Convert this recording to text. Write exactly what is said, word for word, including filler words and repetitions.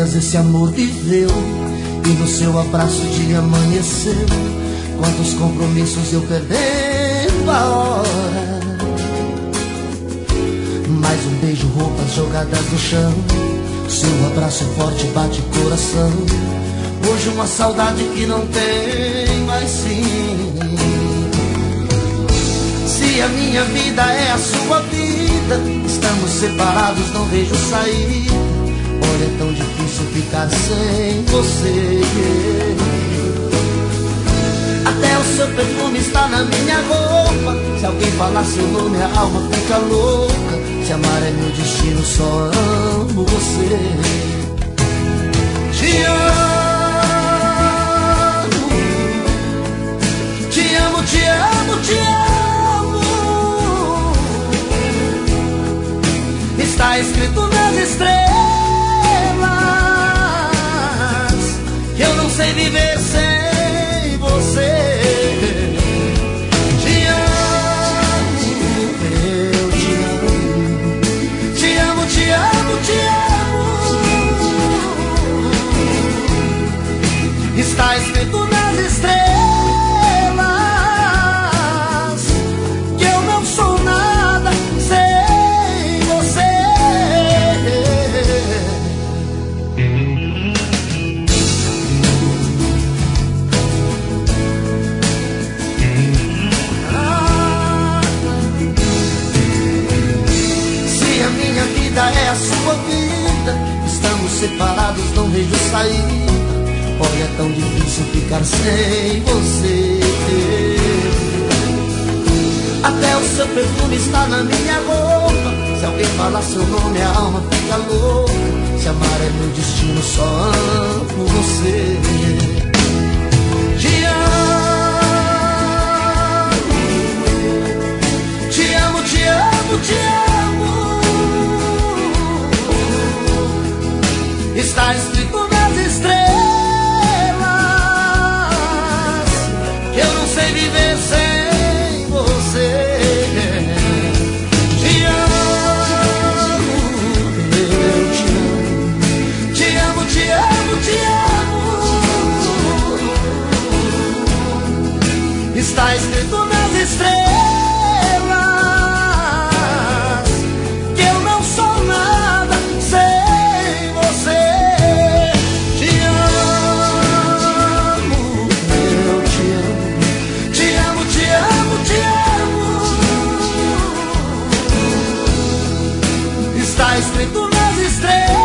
vidas esse amor viveu, e no seu abraço o dia amanheceu. Quantos compromissos eu perdendo a hora. Mais um beijo, roupas jogadas no chão. Seu abraço forte bate coração. Hoje uma saudade que não tem mais fim. Se a minha vida é a sua vida, estamos separados, não vejo sair. Olha, é tão difícil ficar sem você. Até o seu perfume está na minha roupa. Se alguém falar seu nome, a alma fica louca. Se amar é meu destino, só amo você. Te amo, te amo, te amo, te amo. Está escrito nas estrelas que eu não sei viver sem você. Te amo, eu te amo. Te amo, te amo, te amo. Está escrito nas estrelas que eu não sou nada sem você. É a sua vida, estamos separados, não vejo saída. Olha, é tão difícil ficar sem você. Até o seu perfume está na minha roupa. Se alguém falar seu nome, a alma fica louca. Se amar é meu destino, só amo você. Te amo, te amo, te amo, te amo. Está escrito nas estrelas que eu não sei viver sem você. Te amo, eu te amo. Te amo, te amo, te amo. Está escrito nas estrelas que eu não sou nada sem você. Está escrito nas estrelas